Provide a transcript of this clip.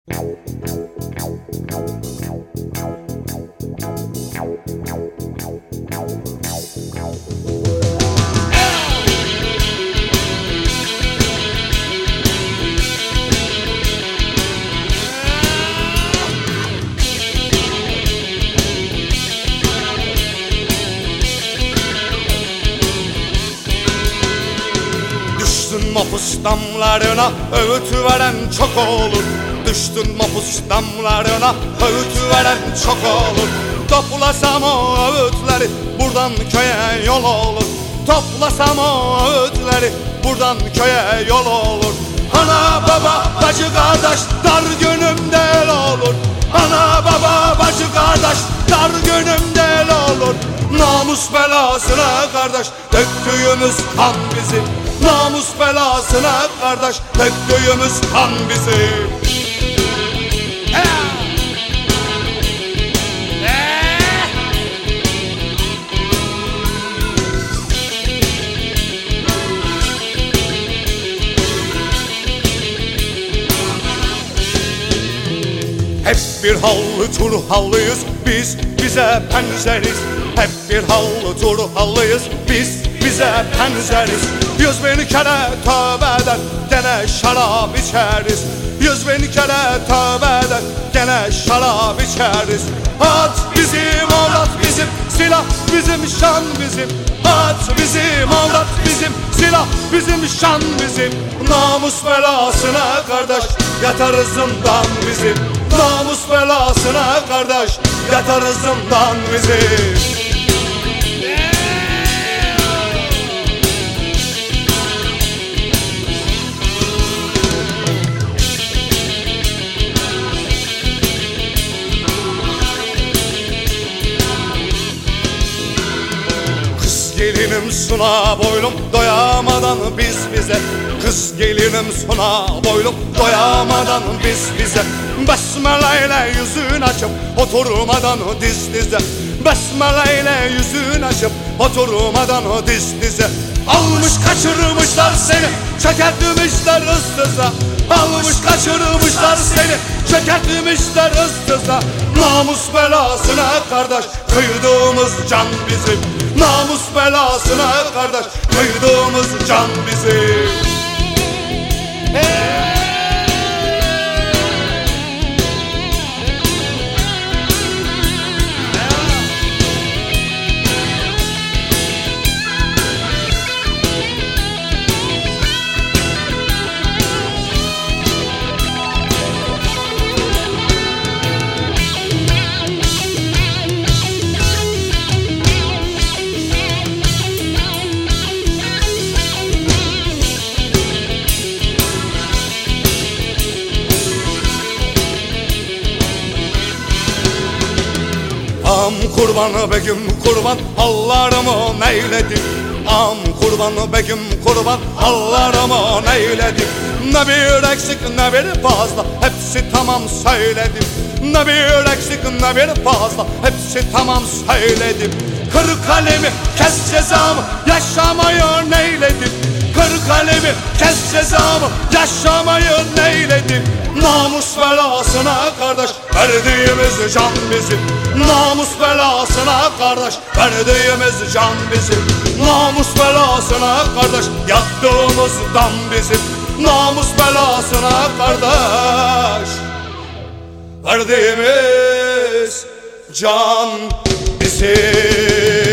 Düştün mapus damlarına, öğüt veren çok olur. Düştün mapus damlarına, öğüt veren çok olur. Toplasam o öğütleri, buradan köye yol olur. Toplasam o öğütleri, buradan köye yol olur. Ana baba bacı kardeş, dar gönlümde el olur. Ana baba bacı kardeş, dar gönlümde el olur. Namus belasına kardeş, döktüğümüz kan bizim. Namus belasına kardeş, döktüğümüz kan bizim. Hep bir hallı Turhallıyız, biz bize benzeriz. Hep bir hallı Turhallıyız, biz bize benzeriz. 100.000 kere tövbe eder, gene şarap içeriz. 100.000 kere tövbe eder, gene şarap içeriz. At bizim, avrat bizim, silah bizim, şan bizim. At bizim, avrat bizim, silah bizim, şan bizim. Namus belasına kardeş, yatar zindan bizim. Namus belasına kardeş, yatar zindan bizim. Gelinim suna boylum, doyamadan biz bize. Kız gelinim suna boylum, doyamadan biz bize. Besmele ile yüzünü açıp oturmadan diz dize. Besmele ile yüzünü açıp oturmadan diz dize. Almış kaçırmışlar seni, çökertmişler ıssıza. Almış kaçırmışlar seni, çökertmişler ıssıza. Namus belasına kardeş, kıydığımız can bizim. Namus belasına kardeş, kıydığımız can bizim. Am kurban begüm kurban, hallarımı neyledim. Am kurban begüm kurban, hallarımı neyledim. Ne bir eksik ne bir fazla, hepsi tamam söyledim. Ne bir eksik ne bir fazla, hepsi tamam söyledim. Kır kalemi kes cezamı, yaşamayı neyledim. Kır kalemi kes cezamı, yaşamayı neyledim. Namus belasına kardeş, verdiğimiz can bizim. Namus belasına kardeş, verdiğimiz can bizim. Namus belasına kardeş, yattığımız dam bizim. Namus belasına kardeş, verdiğimiz can bizim.